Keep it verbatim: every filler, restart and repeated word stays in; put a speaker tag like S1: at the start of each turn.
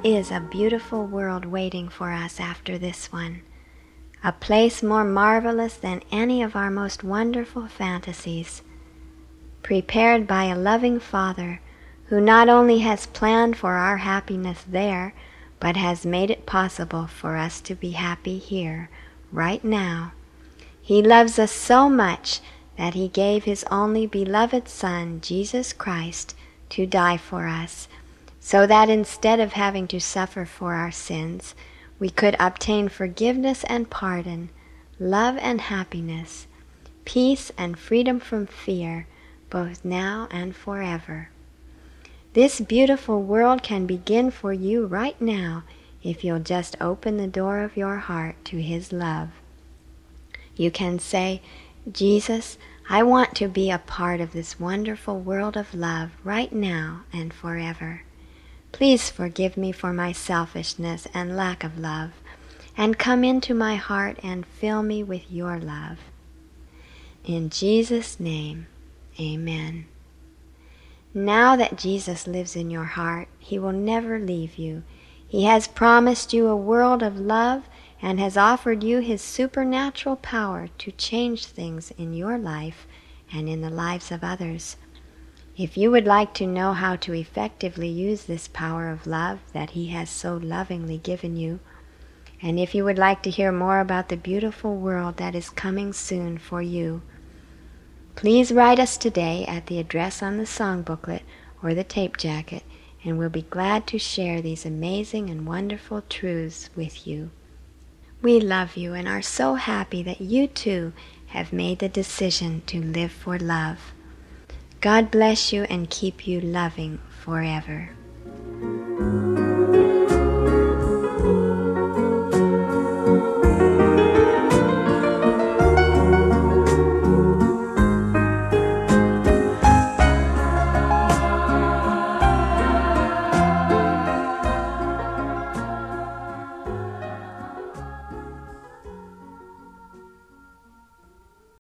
S1: is a beautiful world waiting for us after this one. A place more marvelous than any of our most wonderful fantasies, prepared by a loving Father who not only has planned for our happiness there, but has made it possible for us to be happy here, right now. He loves us so much that He gave His only beloved Son, Jesus Christ, to die for us, so that instead of having to suffer for our sins, we could obtain forgiveness and pardon, love and happiness, peace and freedom from fear, both now and forever. This beautiful world can begin for you right now if you'll just open the door of your heart to His love. You can say, Jesus, I want to be a part of this wonderful world of love right now and forever. Please forgive me for my selfishness and lack of love, and come into my heart and fill me with your love. In Jesus' name, amen. Now that Jesus lives in your heart, He will never leave you. He has promised you a world of love and has offered you His supernatural power to change things in your life and in the lives of others. If you would like to know how to effectively use this power of love that He has so lovingly given you, and if you would like to hear more about the beautiful world that is coming soon for you, please write us today at the address on the song booklet or the tape jacket, and we'll be glad to share these amazing and wonderful truths with you. We love you and are so happy that you too have made the decision to live for love. God bless you and keep you loving forever.